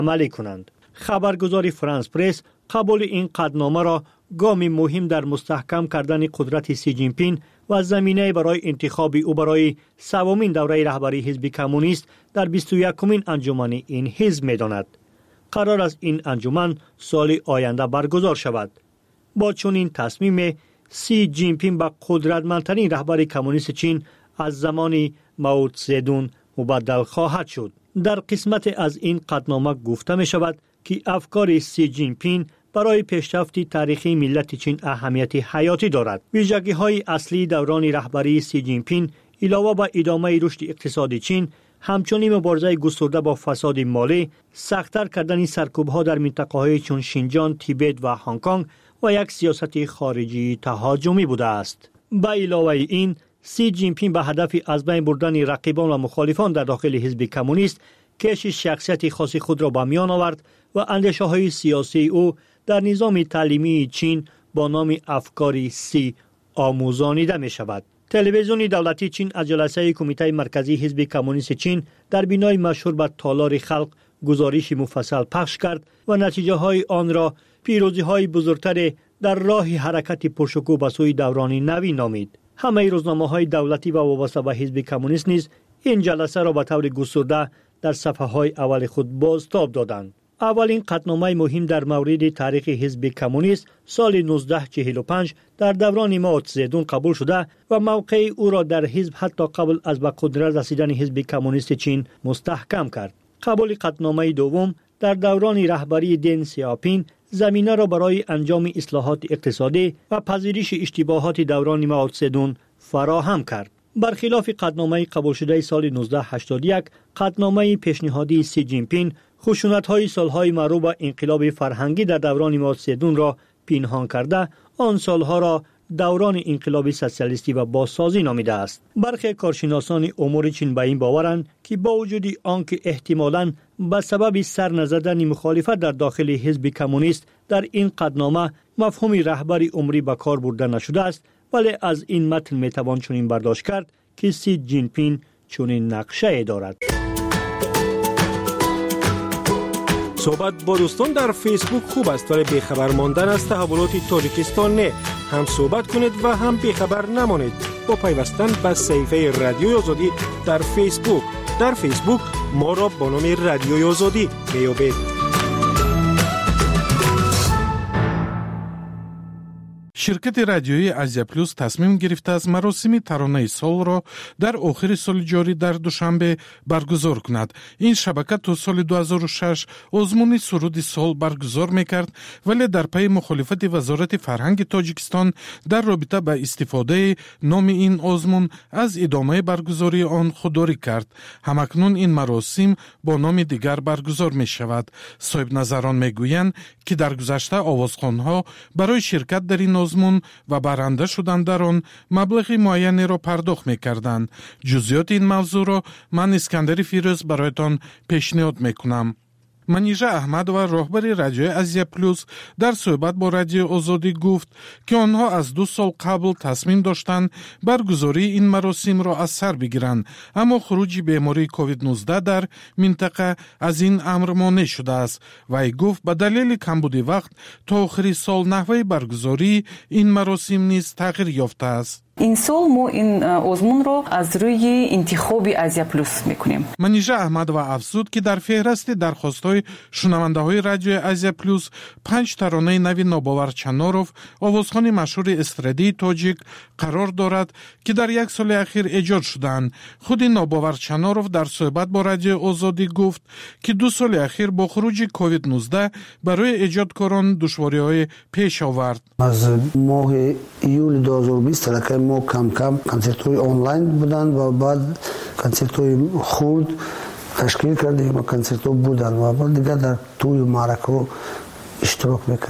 عملی کنند. خبرگزاری فرانس پرس قبول این قطعنامه را گامی مهم در مستحکم کردن قدرت سی جین پین و زمینه برای انتخاب او برای سومین دوره رهبری حزب کمونیست در 21مین انجمن این حزب می‌داند. قرار است این انجمن سال آینده برگزار شود. با چنین تصمیم سی جین پین به قدرتمندترین رهبر کمونیست چین از زمان مائو تزدون مبدل خواهد شد. در قسمت از این قطعنامه گفته می شود که افکار سی جین پین برای پیشرفت تاریخی ملت چین اهمیت حیاتی دارد. ویژگی‌های اصلی دوران رهبری سی جین پین علاوه بر ادامه رشد اقتصادی چین، همچنین مبارزه گسترده با فساد مالی، سخت‌تر کردن سرکوب‌ها در منطقه‌های چون شینجان، تیبت و هنگ کنگ و یک سیاست خارجی تهاجمی بوده است. به علاوه این، سی جین پین به هدف از بین بردن رقیبان و مخالفان در داخل حزب کمونیست کشش شخصیت خاص خود را به میان آورد و اندیشه‌های سیاسی او در نظام تعلیمی چین با نام افکار سی آموزانیده می شود. تلویزیون دولتی چین از جلسه کمیته مرکزی حزب کمونیست چین در بینای مشهور به تالار خلق گزارش مفصل پخش کرد و نتیجه های آن را پیروزی های بزرگتر در راه حرکت پرشکوه به سوی دوران نوین نامید. همه روزنامه های دولتی و وابسته به حزب کمونیست نیز این جلسه را به طور گسترده در صفحه های اول خود بازتاب دادند. اولین قطعنامه مهم در مورد تاریخ حزب کمونیست سال 1945 در دوران مائو تزدون قبول شده و موقع او را در حزب حتی قبل از به قدرت رسیدن حزب کمونیست چین مستحکم کرد. قبول قطعنامه دوم در دوران رهبری دن سیاپین زمینه را برای انجام اصلاحات اقتصادی و پذیرش اشتباهات دوران مائو تزدون فراهم کرد. برخلاف قطعنامه قبول شده سال 1981، قطعنامه پیشنهادی سی جین پین خشونت‌های سالهای معروف به انقلاب فرهنگی در دوران مائو تزدون را پنهان کرده، آن سالها را دوران انقلاب سوسیالیستی و بازسازی نامیده است. برخی کارشناسان امور چین به این باورند که با وجود آنکه احتمالاً به سبب سر نزدن مخالفت در داخل حزب کمونیست در این قطعنامه مفهوم رهبری عمری به کار برده نشده است، ولی از این متن میتوان چنین برداشت کرد که سی جین پین چنین نقشه دارد. صحبت با دوستان در فیسبوک خوب است، ولی بیخبر ماندن از تحولات تاجیکستان نه. هم صحبت کنید و هم بیخبر نمانید با پیوستن به صفحه رادیوی آزادی در فیسبوک. در فیسبوک ما را با نام رادیوی آزادی میابید. شرکت رادیویی آزیا پلوس تصمیم گرفته است مراسم ترانه سال را در آخر سال جاری در دوشنبه برگزار کند. این شبکه تا سال 2006 آزمون سرود سال برگزار میکرد، ولی در پی مخالفت وزارت فرهنگ تاجیکستان در رابطه با استفاده نام این آزمون از ادامه برگزاری آن خودداری کرد. همکنون این مراسم با نام دیگر برگزار می شود. صاحب نظران میگویند که در گذشته آوازخوانها برای شرکت در این آزمون و برنده شدن در آن مبلغ معینی را پرداخت می‌کردند. جزئیات این موضوع را من اسکندر فیروز برایتان پیشنهاد می‌کنم. منیژه احمد و راهبر رادیوی آزیا پلوس در صحبت با رادیو آزادی گفت که آنها از 2 سال قبل تصمیم داشتند برگزاری این مراسم را از سر بگیرند، اما خروج بیماری کووید 19 در منطقه از این امر مانع شده است. وی گفت به دلیل کمبود وقت تا آخر سال نحوه برگزاری این مراسم نیز تغییر یافته است. این سال ما این آزمون رو از روی انتخاب آزیا پلوس میکنیم. منیژه احمد و افزود که در فهرست درخواست‌های شنونده‌های رادیو آزیا پلوس 5 ترانه نوی ناباور چناروف، آوازخوان مشهور استرادی تاجیک قرار دارد که در 1 سال اخیر ایجاد شدند. خود ناباور چناروف در صحبت با رادیو آزادی گفت که 2 سال اخیر با خروج کووید 19 برای ایجادکاران دشواری‌های پیش آورد. از ماه ایول 2020 ما کم کنسرت‌های آنلاین بودن و بعد کنسرت‌های خرد تشکیل کردیم و کنسرت‌ها بودن و بعد دیگه در توی معرکه اشتراک می‌کردیم.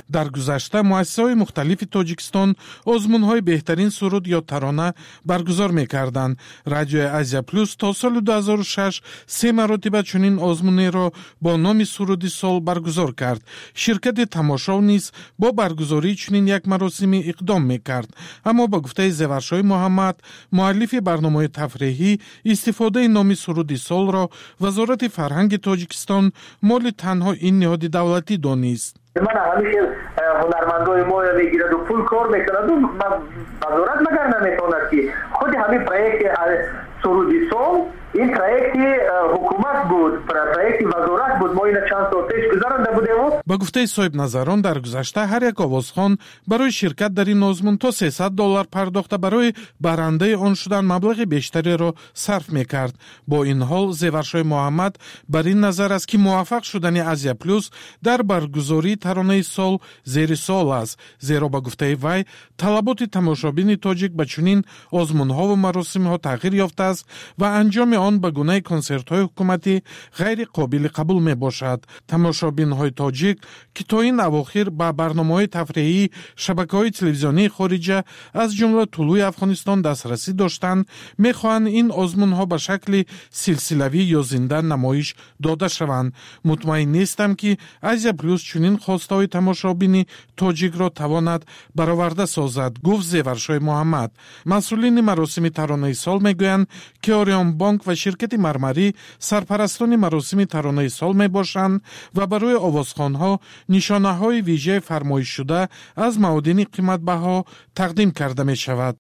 در گذشته مؤسسه‌های مختلف تاجیکستان آزمون‌های بهترین سرود یا ترانه برگزار می‌کردند. رادیو آسیا پلوس تا سال 2006 سه مرتبه چنین آزمونی را با نام سرودی سال برگزار کرد. شرکت تماشا نیز با برگزاری چنین یک مراسمی اقدام می‌کرد. اما با گفته زیورشاه محمد، مؤلف برنامه تفریحی، استفاده نام سرودی سال را وزارت فرهنگ تاجیکستان مال تنها این نهاد دولتی دانست. من همیشه هنرمندای ما میگیرد و پول کار میکند و وزارت مگر نمیتواند که خود همین پروژه سرودی سال این پروژه حکومت بود، پروژه وزارت بود. ما این چند سال پیش گذرانده بودیم. با گفته صاحب نظران در گذشته هر یک آوازخوان برای شرکت در این آزمون تا $300 پرداخته برای برنده آن شدن مبلغ بیشتری را صرف میکرد. با این حال زیورشاه محمد بر این نظر است که موفق شدن آسیا پلوس در برگزاری ترانه سال زیر سوال است، زیرا با گفته وی طلبات تماشابین تاجیک به چنین آزمون‌ها و مراسم‌ها تغییر یافته است و انجام آن به گونه کنسرت‌های حکومتی غیر قابل قبول میباشد. تماشابین‌های تاجیک که تا این اواخر با برنامه‌های تفریحی شبکه‌های تلویزیونی خارجی از جمله طلوع افغانستان دسترسی داشتند، می‌خواهند این آزمون‌ها به شکل سلسله‌ای یا زنده نمایش داده شوند. مطمئن نیستم که آسیا پلوس چنین خواست‌های تماشابین تاجیک را تواند برآورده سازد، گفت زیورشاه محمد. مسئولین مراسم ترانه سال میگویند که آریان بانک و شرکت مرمری سرپرستان مراسم ترانه سال میباشند و برای آوازخوان‌ها نشانه‌های ویژه فرمایش شده از معادن قیمت بها تقدیم کرده می شود.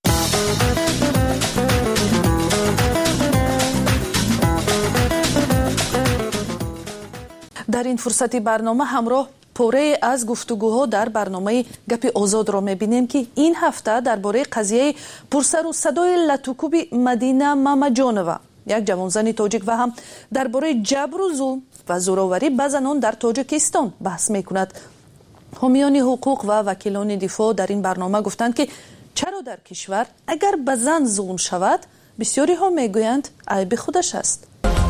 در این فرصتی برنامه همراه پوره از گفتگوها در برنامه گپی آزاد را میبینیم که این هفته درباره قضیه پرسر و صدای لطوکوب مدینه مامجانова، یک جوانزن تاجیک و هم درباره جبر و ظلم و زوراوری به زنان در تاجیکستان بحث میکند. حامیان حقوق و وکیلان دفاع در این برنامه گفتند که چرا در کشور اگر به زن ظلم شود بسیاری ها میگویند عیب خودش است.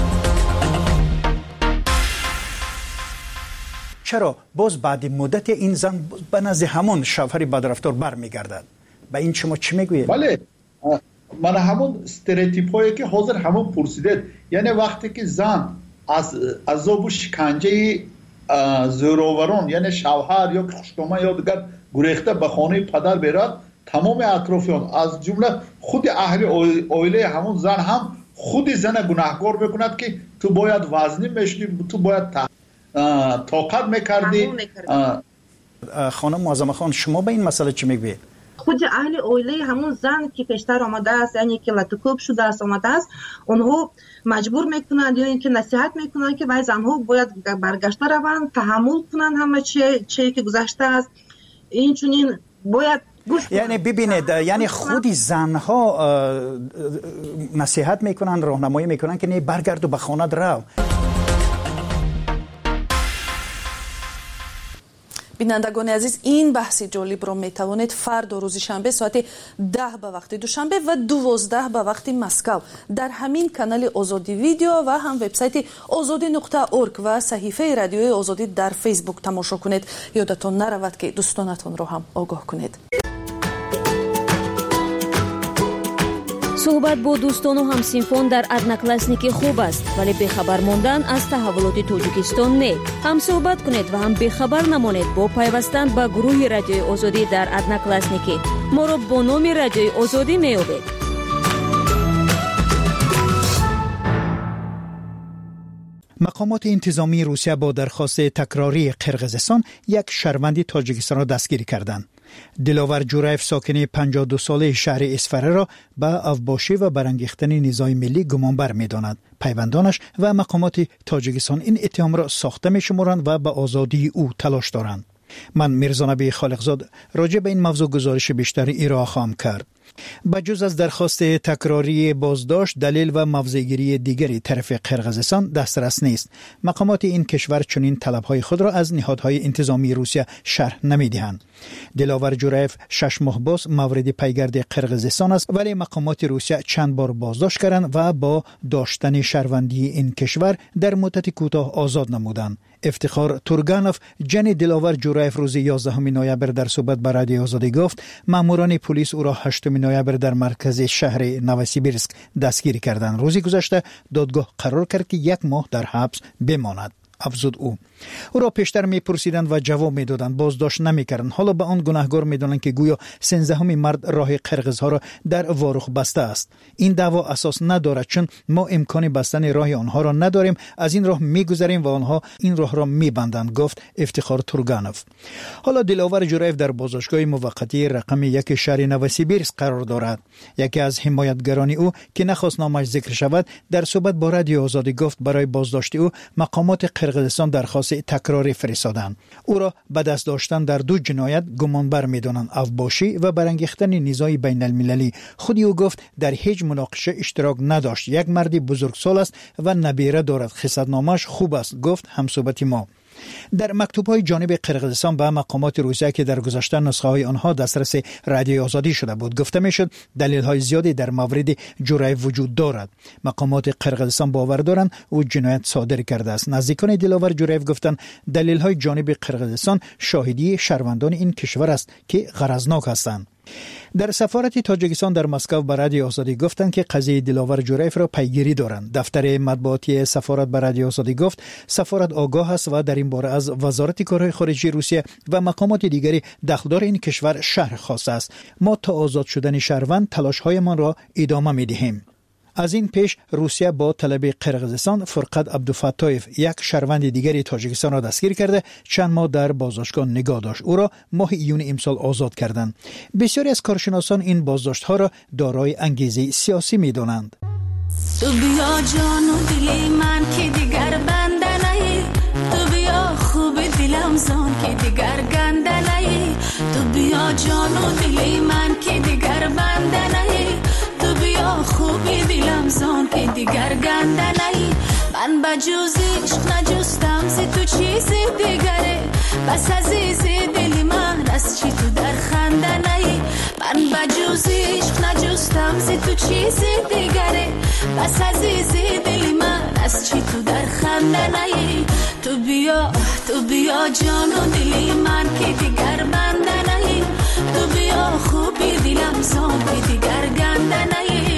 چرا باز بعد مدت این زن به نزد همون شوهر بدرفتار برمیگردد؟ به این شما چی میگویید؟ بله، من همون استریوتیپ هایی که حاضر همون پرسیدید، یعنی وقتی که زن از عذاب و شکنجه زوراوران یعنی شوهر یا خشکامه یا دیگر گریخته به خانه پدر برد، تمام اطرافیان از جمله خود اهل عائله همون زن هم خود زن گناهکار میکند که تو باید وزنی میشدی، تو باید طاقت میکردی. خانم معظمه خان، شما به این مسئله چی میگویید؟ خود اهل عائله همون زن که پیشتر آمده است، یعنی که لطوکوب شده است آمده است، اونها مجبور میکنند یا اینکه نصیحت میکنند که زنها باید برگشته روند، تحمل کنند همه چی که گذشته است. این چنین باید گوش کنند. یعنی ببینید، یعنی خود زنها نصیحت میکنند، راهنمایی میکنند که نه برگرد و به خانه رو. بینندگان عزیز، این بحث جالب را می توانید فردا روز شنبه ساعت 10 به وقت دوشنبه و 12 به وقت مسکو در همین کانال آزادی ویدیو و هم وبسایت azadi.org و صحیفه رادیوی آزادی در فیسبوک تماشا کنید. یادتان نرود که دوستانتان را هم آگاه کنید. صحبت با دوستان و همسینفان در ادناکلاسنیکی خوب است، ولی بخبر ماندن از تحولات تاجیکستان نه. هم صحبت کنید و هم بخبر نمانید با پیوستن به گروه رادیوی آزادی در ادناکلاسنیکی. ما را با نام رادیوی آزادی میابید. مقامات انتظامی روسیه با درخواست تکراری قرقیزستان یک شهروند تاجیکستان را دستگیر کردند. دلاور جورایف ساکن 52 ساله شهر اسفره را به افباشی و برانگیختن نزاع ملی گمانبر می‌دانند. پیوندانش و مقامات تاجیکستان این اتهام را ساخته می‌شمارند و به آزادی او تلاش دارند. من میرزا نبی خالقزاد راجع به این موضوع گزارش بیشتری ارائه خواهم کرد. بجز از درخواست تکراری بازداشت، دلیل و موضع‌گیری دیگری طرف قرقیزستان دسترس نیست. مقامات این کشور چنین طلب‌های خود را از نهادهای انتظامی روسیه شرح نمی‌دهند. دلاور جورایف 6 ماه باز مورد پیگرد قرقیزستان است، ولی مقامات روسیه چند بار بازداشت کردند و با داشتن شهروندی این کشور در مدت کوتاه آزاد نمودند. افتخار تورگانوف جن دلاور جورایف روز 11 نوامبر در صحبت با رادیو آزادی گفت ماموران پلیس او را 8 نوامبر در مرکز شهر نوسیبیرسک دستگیر کردند. روزی گذشته دادگاه قرار کرد که 1 ماه در حبس بماند. افزود او را پیشتر میپرسیدند و جواب میدادند، بازداشت نمیکردند. حالا به آن گناهکار میدانند که گویا 13 مرد راه قرقیزها را در وارخ بسته است. این دعوا اساس ندارد، چون ما امکان بستن راه آنها را نداریم. از این راه میگذریم و آنها این راه را میبندند، گفت افتخار تورگانوف. حالا دلاور جورایف در بازداشتگاه موقتی رقم 1 شهر نوسیبیرسک قرار دارد. یکی از حمایتگران او که نخواست نامش ذکر شود در صحبت با رادیو آزادی گفت برای بازداشت او مقامات قرقیزستان درخواست تکراری فرستادند. او را به دست داشتن در 2 جنایت گمانبر می‌دانند، افباشی و برانگیختن نزاع بین المللی. خودی او گفت در هیچ مناقشه اشتراک نداشت. یک مردی بزرگسال است و نبیره دارد. خصلت‌نامه‌اش خوب است، گفت همصحبت ما. در مکتوب‌های جانب قرقیزستان به مقامات روسیه که در گذشته نسخه‌های آنها دسترس رادیو آزادی شده بود گفته می‌شد دلیل‌های زیادی در مورد جورایف وجود دارد. مقامات قرقیزستان باور دارند او جنایت صادر کرده است. نزدیکان دلاور جورایف گفتند دلیل‌های جانب قرقیزستان شاهدی شهروندان این کشور است که غرضناک هستند. در سفارت تاجیکستان در مسکو به رادیو آزادی گفتند که قضیه دلاور جورایف را پیگیری دارند. دفتر مطبوعاتی سفارت به رادیو آزادی گفت سفارت آگاه است و در این باره از وزارت کارهای خارجه روسیه و مقامات دیگری دخلدار این کشور شرح خواسته است. ما تا آزاد شدن شهروند تلاش‌هایمان را ادامه می‌دهیم. از این پیش روسیه با طلب قرقیزستان فرقت عبدالفتایف یک شهروند دیگری تاجیکستان را دستگیر کرده چند ماه در بازداشتگاه نگاه داشت. او را ماه ایون امسال آزاد کردند. بسیاری از کارشناسان این بازداشت‌ها را دارای انگیزه سیاسی می‌دانند. تو بیا جان و دل من که دیگر بنده نهی، تو بیا خوب دلم زان که دیگر گنده نهی، تو بیا جان و دل من که دیگر بنده نهی، تو بیا خوبی دلم زان که دیگر گنده نهی. من بجز عشق نجستم زی تو چیزی دیگره، بس عزیز دل من از چی تو در خنده نهی. من بجز عشق نجستم زی تو چیزی دیگره، بس عزیز دل من از چی تو در خنده نهی. تو بیا جان و دل من که دیگر بنده نهی، تو بیا خوبی دلم زان که دیگر گنده نهی.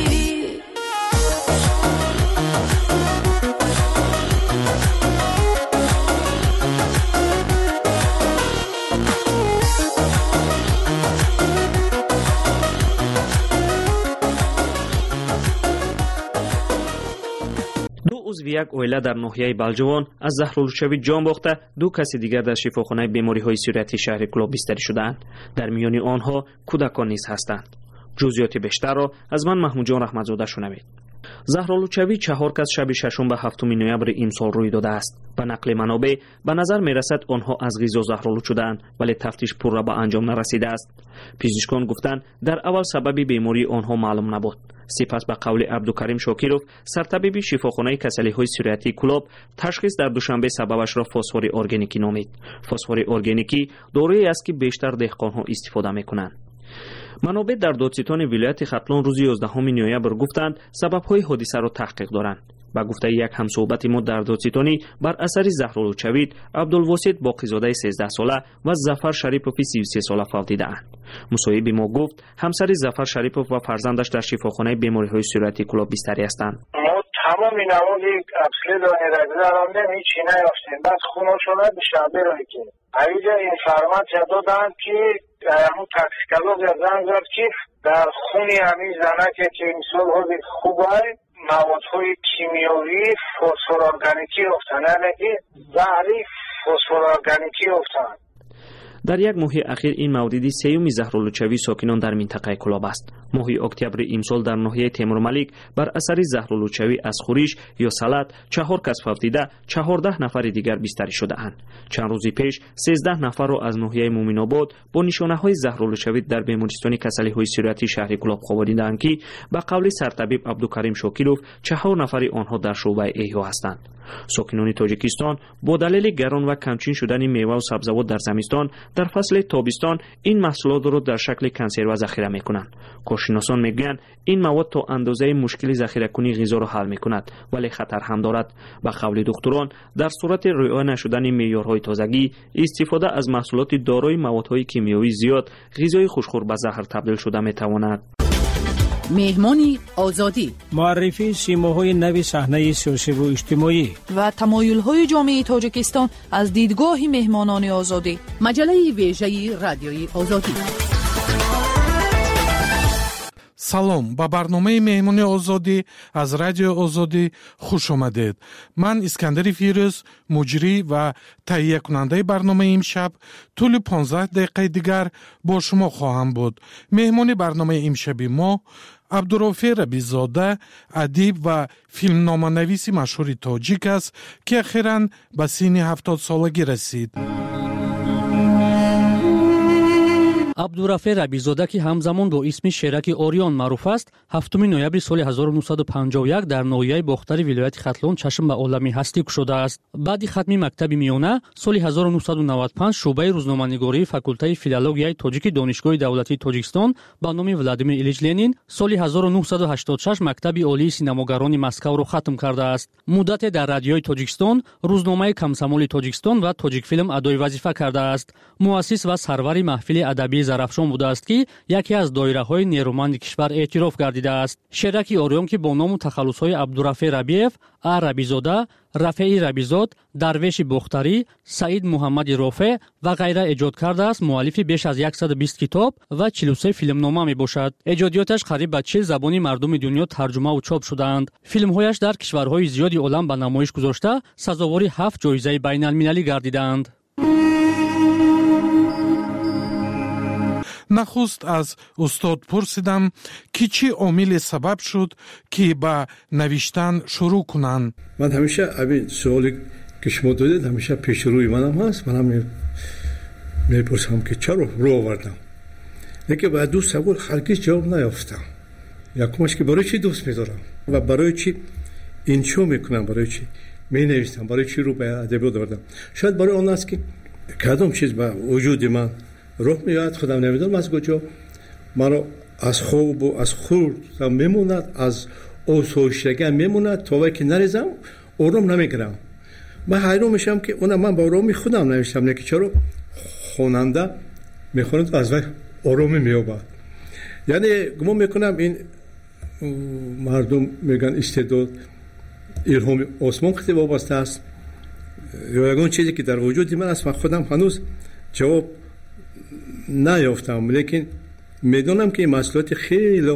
عضو یک اویله در ناحیه بلجوان از زهرالودشوی جان باخته 2 کس دیگر در شفاخانه بیماری‌های صورتی شهر کلاب بستری شدند. در میان آنها کودکان نیز هستند. جزئیات بیشتر را از من محمود جان رحمتزاده شنوید. زهرالودشوی 4 کس شب 6 به 7 نوامبر امسال روی داده است. به نقل منابع به نظر می‌رسد آنها از غذا زهرآلود شدند، ولی تفتیش پور را به انجام نرسیده است. پزشکان گفتند در اول سبب بیماری آنها معلوم نبود. سپس به قول عبدالکریم شاکرов سرطبیب شفاخانه کسلی‌های صورتی کلاب تشخیص در دوشنبه سببش را فسفر ارگانیکی نامید. فسفر ارگانیکی دارویی است که بیشتر دهقان‌ها استفاده می‌کنند. منابع در دادستان ولایت ختلان روز 11 نوامبر گفتند سبب‌های حادثه را تحقیق دارند. با گفته یک همصحبت ما در دادستانی بر اثر زهرالودشوی عبدالواسط باقی‌زاده 13 ساله و ظفر شریپوف 33 ساله فوت دیدند. مصاحب ما گفت همسر ظفر شریپوف و فرزندش در شفاخانه بیماری‌های صورتی کلاب بستری هستند. تمام نمودی اصلی دانی رگزارانده هیچی نیافتیم. بس خونو شده بشنبه روی که اینجا اینفرماسیا دادند که همون تاکسیکولوژ زنگ زد که در خونی همین زنک که امسال حاضر خوبه موادهای کیمیایی فسفر ارگانیکی افتن، یعنی زهری فسفر ارگانیکی افتن. در یک ماه اخیر این مورد سیوم زهرالودشوی ساکنان در منطقه کلاب است. ماه اکتبر امسال در ناحیه تیمورملک بر اثر زهرالودشوی از خورش یا سلط 4 کس فوتیده، 14 نفر دیگر بستری شده اند. چند روز پیش 13 نفر را از ناحیه مومن‌آباد با نشانه‌های زهرالودشوی در بیمارستان کسلی‌های صورتی شهر کلاب خواباندند که به قول سرطبیب عبدالکریم شاکیلوف 4 نفر آنها در شعبه احیا هستند. ساکنان تاجیکستان با دلیل گران و کمچین شدن میوه و سبزیجات در زمستان در فصل تابستان این محصولات را در شکل کنسرو ذخیره میکنند. کارشناسان میگویند این مواد تا اندازه مشکل ذخیره کنی غذا را حل میکند ولی خطر هم دارد. به قول دکتران در صورت رعایت نشدن معیارهای تازگی استفاده از محصولات دارای موادهای کیمیایی زیاد غذای خوشخور به زهر تبدیل شده میتواند. مهمانی آزادی، معرفی سیماهای نوی صحنه سیاسی و اجتماعی و تمایل‌های جامعه تاجیکستان از دیدگاه مهمانان آزادی. مجله ویژه رادیوی آزادی. салом ба барномаи меҳмони озодӣ аз радиои озодӣ хуш омадед. ман искандари фирӯз муҷрӣ ва таҳиякунандаи барномаи имшаб тӯли 15 дақиқаи дигар бо шумо хоҳам буд. меҳмони барномаи имшаби мо абдурофе рабизода, адиб ва филмноманависи машҳури тоҷик аст ки ахиран ба синни 70 солагӣ расид. عبدالرفیع ربیزاده که همزمان با اسم شیرک اوریون معروف است 7 نوامبر سال 1951 در ناحیه باختر ولایت ختلون چشم به عالمی هستی گشوده است. بعد ختم مکتب میانه سال 1995 شعبه روزنامه‌نگاری فاکولته فیلولوژیای تاجیک دانشگاه دولتی تاجیکستان با نام ولادیمیر ایلیچ لنین سال 1986 مکتب عالی سینماگران مسکو را ختم کرده است. مدت در رادیوی تاجیکستان، روزنامه کمسمول تاجیکستان و تاجیک فیلم ادای وظیفه کرده است. مؤسس و سرور محفل ادبی زرافشان بوده است که یکی از دایره‌های نیرومند کشور اعتراف گردیده است. شیرک اوریون که با نام و تخلص‌های عبدالرفیع ربیعov، ربیزاده، رفیع ربیزاد، درویش بختری، سعید محمد رافع و غیره ایجاد کرده است. مؤلف بیش از 120 کتاب و 43 فیلمنامه میباشد. ایجادیاتش قریب به 40 زبان مردم دنیا ترجمه و چاپ شده‌اند. فیلم‌هایش در کشورهای زیادی عالم به نمایش گذاشته، سزاوار 7 جایزه بین‌المللی گردیده‌اند. нахуст аз устод пурсидам ки чӣ омиле сабаб шуд ки ба навиштан шурӯъ кунанд. ман ҳамеша абин суоле ки шумо додед ҳамеша пешрӯи манам ҳаст. манам мепурсам ки чаро рӯ овардам, лекин ба ду савол ҳаргиз ҷавоб наёфтам. якумаш ки барои чӣ дӯст медорам ва барои чӣ иншо мекунам, барои чӣ менавистам, барои чӣ рӯ ба адабиёт овардам. шояд барои он аст ки кадом чиз ба вуҷуди ман роҳ меояд, худам намедонам аз куҷо маро аз хобу аз хурдам мемонад, аз осоиштагиам мемонад, то вақте ки нарезам ором намегирам. ман ҳайрон мешавам ки она ман ба ороми худам навиштам, лекин чаро хонанда мехонад аз вай оромӣ меёбад. яъне гумон мекунам ин мардум мегӯянд истеъдод илҳоми осмон хеле вобаста аст ё ягон чизе ки дар вуҷуди ман аст. ман худам ҳанӯз ҷавоб наёфтам, лекин медонам ки масъулияти хеле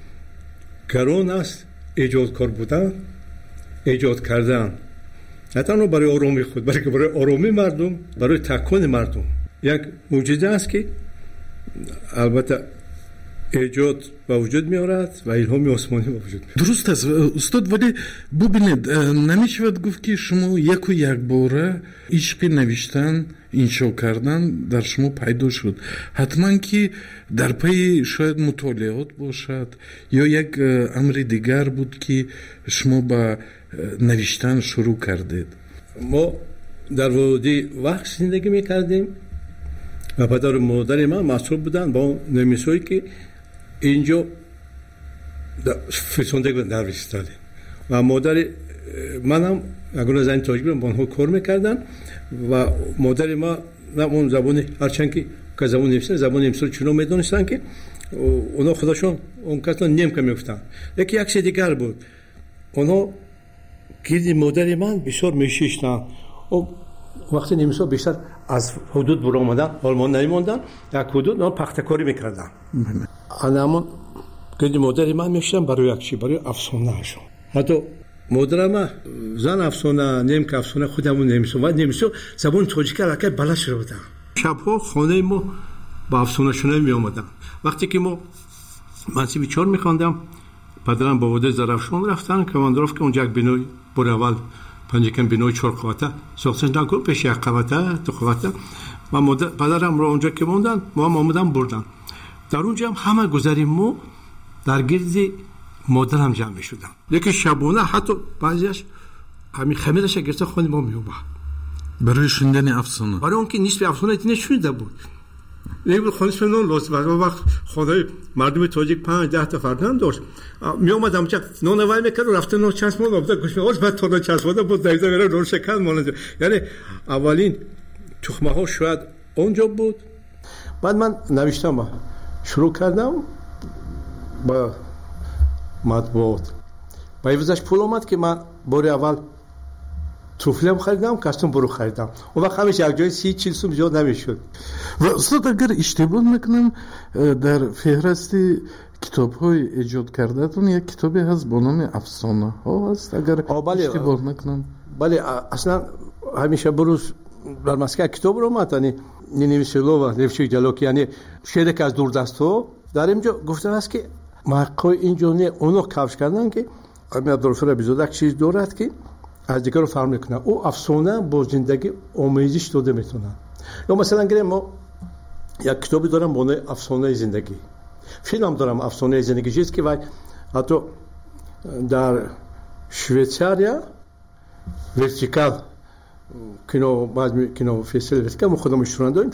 гарон аст эҷодкор будан, эҷод кардан, на танҳо барои оромии худ, балки барои оромии мардум, барои такони мардум. як мӯъҷиза аст ки албатта эҷод ба вуҷуд меорад ва илҳоми осмонӣ ба вуҷуд меорад. дуруст аст устод, вале бубинед намешавад гуфт ки шумо яку якбора ишқи навиштан, иншо кардан дар шумо пайдо шуд. ҳатман ки дар пайи шояд мутолиот бошад ё як амри дигар буд ки шумо ба навиштан шурӯъ кардед. мо дар води вақт зиндагӣ мекардем ва падару модари ман масъул буданд ба он нависҳое ки инҷо фирсонда навистаде ва модари манам ягона зани тоҷик ба онҳо кор мекарданд ва модари ман он забони ҳарчанд ки забони нависдан забони немисро чунон медонистанд ки онҳо худашон он касро немка мегуфтанд. лекин як чизи дигар буд, онҳо гирди модари ман бисёр мешиштанд. вақти немисҳо бештар аз ҳудуд буромадан олмон намемонданд, як ҳудуд он пахтакорӣ мекарданд. анамон гирди модари ман мешиштанд барои як чи, барои афсонаашон. ҳатто модарам зан афсона, немка афсона, худамон немисо ва немисо забони тоҷика аллакай баланд шуда буданд. شب‌ها خانه ما با افسانه‌شونه می آمدن. وقتی که ما منصبی 4 می‌خواندم، پدرم با وده زرافشان رفتن کماندروف که اونجا بینوی بر اول پنجکن بینوی 4 قوته ساختن کن پیش یک قوته تو قوته و پدرم رو اونجا که موندن ما هم آمدن بردن. در اونجا هم همه گذریم ما در گرد مادرم جمع می‌شدن. یکی شبانه حتی بعضیش همین خمیرش گرفته خونه ما میومد برای شنیدن افسانه. برای اون که نصف افسانه دیگه نشنیده بود. یک خانش نون لطف وقت خدای مردم تاجیک 5-10 تا فرزند داشت. می اومدم چه نون وای میکرد و رفته نون چسب بود گوش می‌آورد بعد تا نون چسب بود دایزه میره نون شکل مانند. یعنی اولین تخمه ها شاید اونجا بود. بعد من نوشتم شروع کردم با مطبوعات. با ایوزش پول اومد که من بار اول توفلم خریدم کاستوم برو خریدم. اون وقت همیشه یک جای 30-40 سوم زیاد نمیشد. و استاد اگر اشتباه نکنم در فهرست کتاب‌های ایجاد کرده‌تون یک کتابی هست با نام افسانه ها هست اگر اشتباه نکنم. بله اصلا همیشه بروز در مسکه کتاب رو اومد نویسلو و لفچی جلوکی یعنی شعر که از دوردست‌ها در اینجا گفته است که مقای اینجا نه اونو کفش کردن که امیر عبدالرفیق ربیزاده یک چیز دارد که از دیگر رو فرق میکنه. او افسانه با زندگی آمیزش داده میتونه. یا مثلا گریم ما یک کتابی دارم با نام افسانه زندگی. فیلم دارم افسانه زندگی چیز که حتی در شویتزاریا ورتیکال کینو فستیوال ورتیکال ما خودمون شروع داریم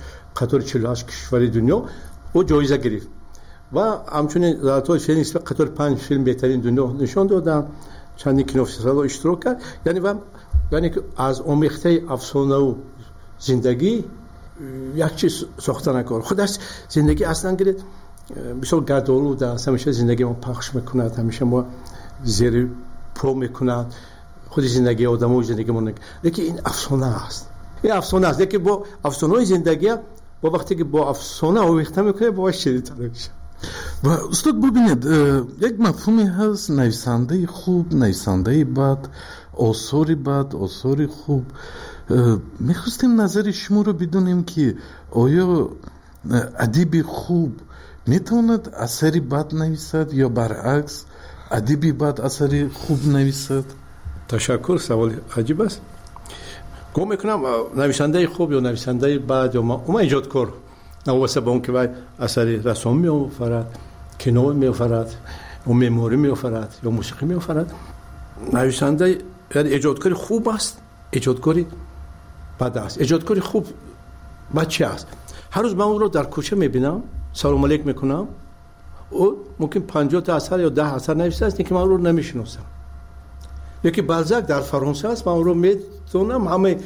48 کشور دنیا او جایزه گرفت و همچنین در طول فیلم اسم قطار 5 فیلم بهترین دنیا نشان دادن. چندین کینو فستیوال اشتراک کرد. یعنی که از آمیخته افسانه و زندگی یک چیز ساختن کار. خودش زندگی اصلا گره بسیار گردآلود است. همیشه زندگی ما پخش میکند، همیشه ما زیر پا میکند. خود زندگی آدم و زندگی ما لیکن این افسانه است. این افسانه است. لیکن با افسانه زندگی با وقتی که با افسانه آمیخته میکنه باش شدیدتر میشه. و استاد ببینید یک مفهومی هست نویسنده خوب، نویسنده بد، آثاری بد، آثاری خوب. میخواستیم نظر شما رو بدونیم که آیا ادیب خوب میتواند اثری بد نویسد یا برعکس ادیبی بد اثری خوب نویسد؟ تشکر، سوال عجیب است. گم میکنم نویسنده خوب یا نویسنده بد یا ما ایجادکار نواسه با اون که باید اثری رسام می آفرد، کینو می آفرد، و معماری می آفرد یا موسیقی می آفرد. نویسنده یعنی ایجادکاری خوب است، ایجادکاری بد است. ایجادکاری خوب بچه است. هر روز من اون رو در کوچه می بینم، سلام علیک میکنم. او ممکن 50 تا اثر یا 10 اثر نوشته است که من اون رو نمیشناسم. یکی بالزاک در فرانسه است، من اون رو میدونم. همه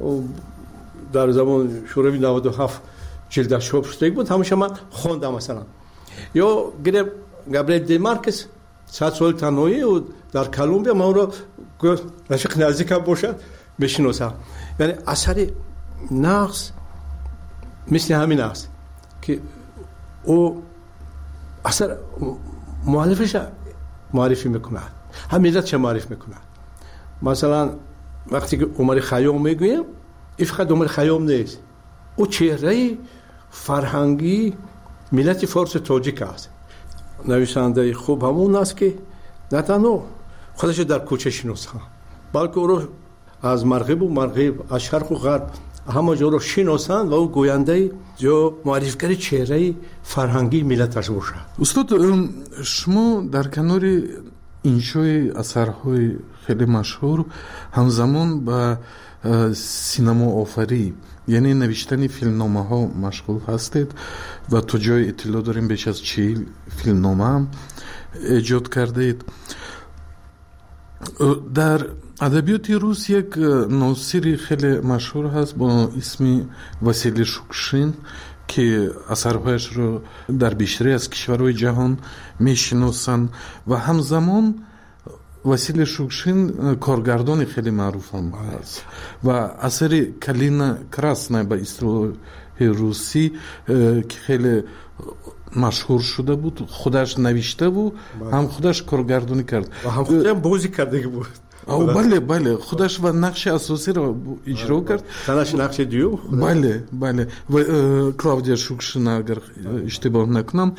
در زمان شوروی 97 جلدش چاپ شده بود، همیشه من خواندم. مثلا یا گابریل دی مارکس 100 سال تنهایی و در کلمبیا من رو رفیق نزدیکم باشد بشناسم. یعنی اثر نقص مثل همین است که او اثر مؤلفش معرفی میکنه، هم ملت چه معرفی میکنه. مثلا وقتی که عمر خیام میگویم این فقط عمر خیام نیست، او چهره فرهنگی ملت فارس تاجیک است. نویسنده خوب همون است که نه تنها خودش در کوچه شناسه بلکه او رو از مغرب از شرق و غرب همه جا رو شناسن و او گوینده یا معرفیگر چهره فرهنگی ملتش باشه. استاد شما در کنار انشای اثرهای خیلی مشهور همزمان با سینما آفری یعنی نوشتن فیلمنامه ها مشغول هستید و تو جای اطلاع داریم بیش از 40 فیلمنامه هم ایجاد کردید. در ادبیات روس یک ناصری خیلی مشهور هست با اسم واسیلی شوکشین که اثرهایش رو در بیشتری از کشورهای جهان میشناسن و همزمان واسیلی شوکشین کارگردان خیلی معروف هم هست و اثر کلینا کراسنا به اصطلاح روسی که خیلی مشهور شده بود خودش نوشته بود هم خودش کارگردانی کرد و هم خودش بازی کرده بود. بله خودش و نقش اساسی را اجرا کرد. تنش نقش دیو. بله و کلاودیا شوکشن اگر اشتباه نکنم.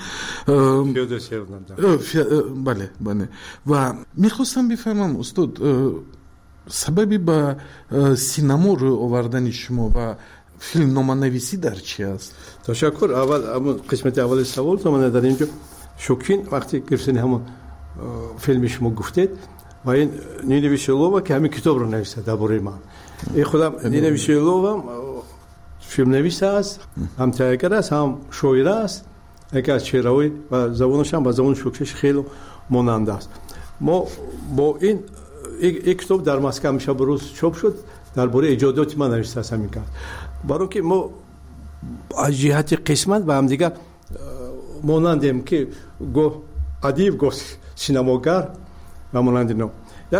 بله و میخواستم بفهمم استاد سببی به سینما رو آوردن شما و فیلم نامه‌نویسی در چی است؟ تشکر. اول قسمت اول سوال تو من در اینجا شوکین وقتی گفتین همون فیلم شما گفتید و این نینا ویشلووا که همین کتاب رو نوشته درباره من. این خودم نینا ویشلووا فیلم نویس است، هم تهیه‌گر است، هم شاعر است. یکی از شعرهای و زبانش هم با زبان شوکیش خیلی ماننده است. ما با این کتاب در مسکو میشه بروز چاپ شد درباره ایجادات من نوشته است همین کرد. برای که ما از جهت قسمت با هم دیگه مانندیم که گو ادیب گو سینماگر و مانند نو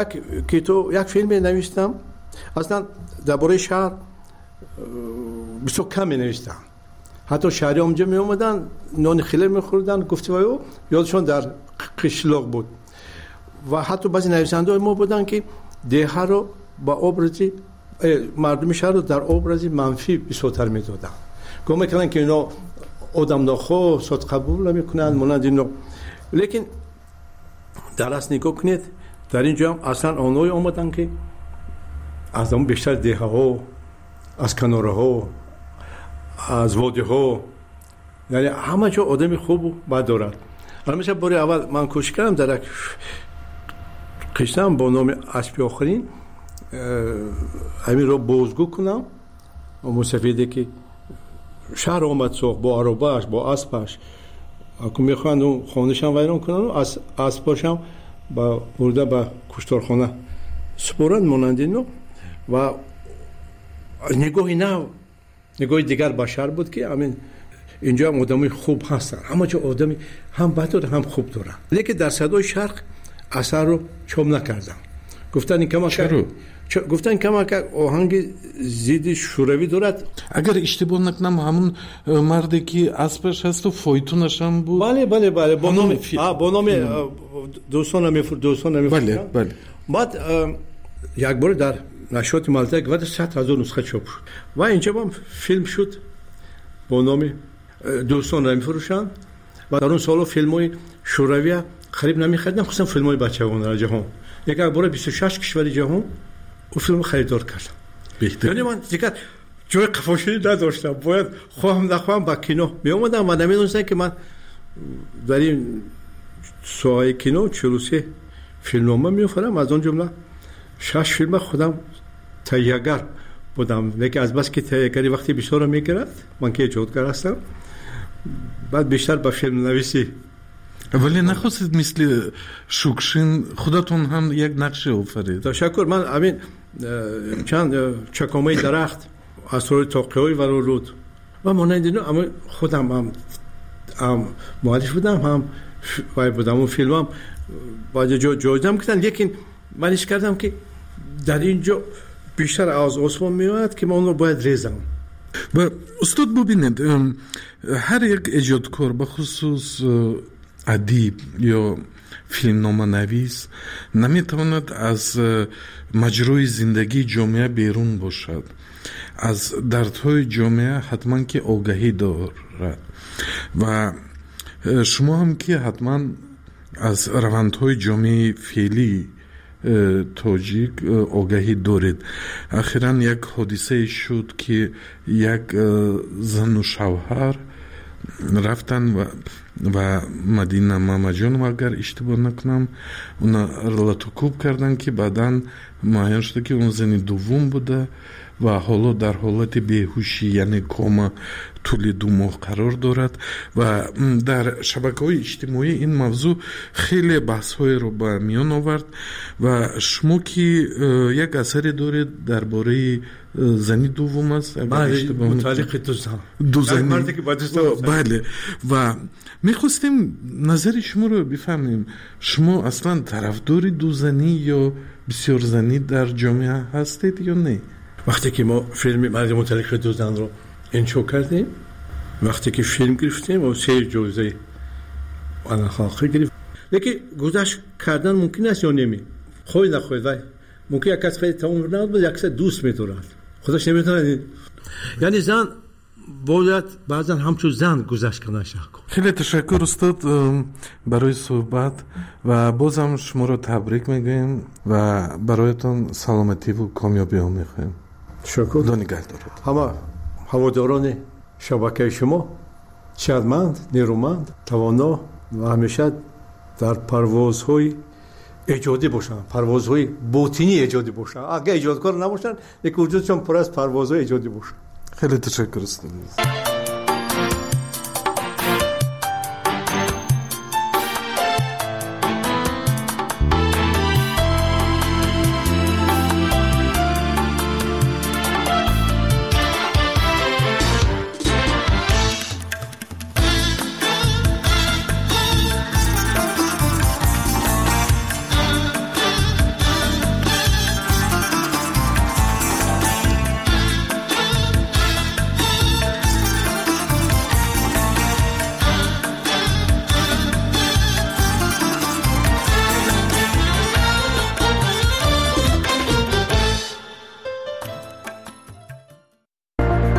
یک فیلم نوشتم. اصلا درباره شهر بسیار کم نوشتم. حتی شهری اونجا می اومدن نان خیلی میخوردن گفتگو یادشون در قشلاق بود و حتی بعضی نویسنده ما بودن که دیه رو با ابرزی مردم شهر رو در ابرزی منفی بسیارتر میدادن. گفت میکنن که اینا آدم نخواه صد قبول نمیکنن مانند اینا. لیکن در اصل نگاه کنید در اینجا هم اصلا آنهایی آمدن که از اون بیشتر دیه ها از کناره ها از واده ها یعنی همه جا آدمی خوب باید دارد. همیشه باری اول من کوشش کردم در یک قصه با نام اسب آخرین همین رو بازگو کنم و مصفیده که شهر آمد ساخت با عرباش با اسبش اکنون میخواهند اون خانهش هم ویران کنن و اسباش هم برده به کشتارخانه سپرند مانند اینو و نگاهی نه نگاه دیگر بشر بود که همین اینجا هم آدمی خوب هستن همه جا آدمی هم بد داره هم خوب دارن. لیکن در صدای شرق اثر رو چوب نکردن. گفتن این کما که آهنگ زید شوروی دارد. اگر اشتباه نکنم همون مردی که اسبش هست و فایتونش هم بود. بله با نام دوستان نمیفروشن. بله بعد یک بار در نشریات مالته بعد 100,000 نسخه چاپ شد و اینجا هم فیلم شد با نام دوستان نمیفروشن و در اون سالا فیلم‌های شوروی خرید نمی‌خریدن خصوصا فیلم‌های بچگانه در جهان. یک بار 26 کشور جهان اون فیلم خریدار کردن. یعنی من دیگه جای قفاشی نداشتم. باید خواهم نخواهم با کینو می اومدم و نمیدونستم که من در این ساحه کینو 43 فیلمنامه می‌آفرم. از اون جمله 6 فیلم خودم تهیه‌گر بودم. لیکن از بس که تهیه‌گری وقتی بیشتر می‌گرفت من که ایجادگر هستم بعد بیشتر به فیلم نویسی. ولی نخواستید مثل شوکشین خودتون هم یک نقشه آفرید؟ تشکر. من همین چند چکامه درخت اسرار تاقی‌های ورود و مانند اینا اما خودم هم مؤلف بودم هم وای بودم. اون فیلم هم باید جایزم کردن. لیکن منش کردم که در اینجا بیشتر از آسمان میاد که من اون رو باید ریزم. و استاد ببینید هر یک ایجادکار به خصوص ادیب یا فیلمنامه نویس نمیتواند از مجرای زندگی جامعه بیرون باشد. از دردهای جامعه حتما که آگاهی دارد و شما هم که حتما از روندهای جامعه فعلی تاجیک آگاهی دارید. اخیراً یک حادثه شد که یک زن و شوهر رفتن و مدینه مامجان اگر اشتباه نکنم اونا رلاتوکوب کردن که بعداً معین شده که اون زن دوم بوده و حالا در حالت بیهوشی یعنی کوما طول 2 ماه قرار دارد و در شبکه‌های اجتماعی این موضوع خیلی بحث‌های رو به میان آورد و شما که یک اثری دارید درباره زنی دوم است متعلق دو زنی بله و میخواستیم نظر شما رو بفهمیم. شما اصلا طرفدار دو زنی یا بسیار زنی در جامعه هستید یا نه؟ وقتی که ما فیلم مرد متعلق دو زن رو انشا کردیم وقتی که فیلم گرفتیم و 3 جایزه اخلاقی گرفت. لیکن گذشت کردن ممکن است یا نمی خواهید نخواهید ممکن یک کس خیلی تمام نبود، یک کس دوست میتوند، خودش نمیتونه. یعنی زن باید بعضا همچون زن گذشت کنه. خیلی تشکر استاد برای صحبت و بازم شما رو تبریک میگویم و برایتون سلامتی و کامیابی ها میخوایم. تشکر. خدا نگهدارت. همه هواداران شبکه شما شادمند، نیرومند، توانا و همیشه در پروازهای ایجادی باشن، پروازهای باطنی ایجادی باشن. اگه ایجادکار نباشن، یک وجودشون پر از پروازهای ایجادی باشن. خیلی تشکر استاد.